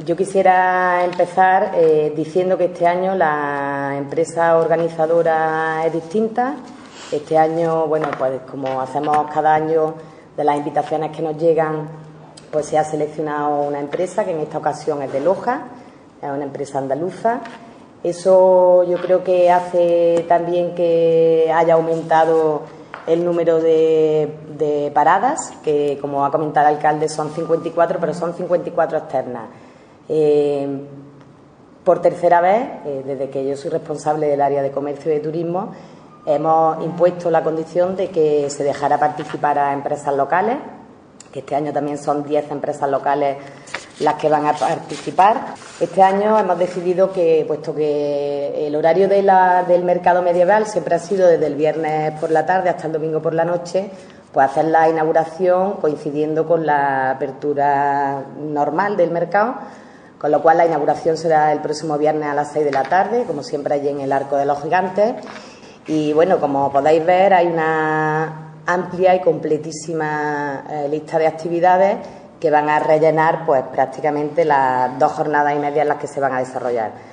Yo quisiera empezar diciendo que este año la empresa organizadora es distinta. Este año, bueno, pues como hacemos cada año de las invitaciones que nos llegan, pues se ha seleccionado una empresa que en esta ocasión es de Loja, es una empresa andaluza. Eso yo creo que hace también que haya aumentado el número de paradas, que como ha comentado el alcalde son 54, pero son 54 externas. Por tercera vez, desde que yo soy responsable del área de comercio y de turismo, hemos impuesto la condición de que se dejara participar a empresas locales, que este año también son 10 empresas locales las que van a participar. Este año hemos decidido que, puesto que el horario del mercado medieval siempre ha sido desde el viernes por la tarde hasta el domingo por la noche, pues hacer la inauguración coincidiendo con la apertura normal del mercado, con lo cual la inauguración será el próximo viernes a las 6 de la tarde, como siempre allí en el Arco de los Gigantes. Y bueno, como podéis ver, hay una amplia y completísima lista de actividades que van a rellenar pues prácticamente las 2 jornadas y media en las que se van a desarrollar.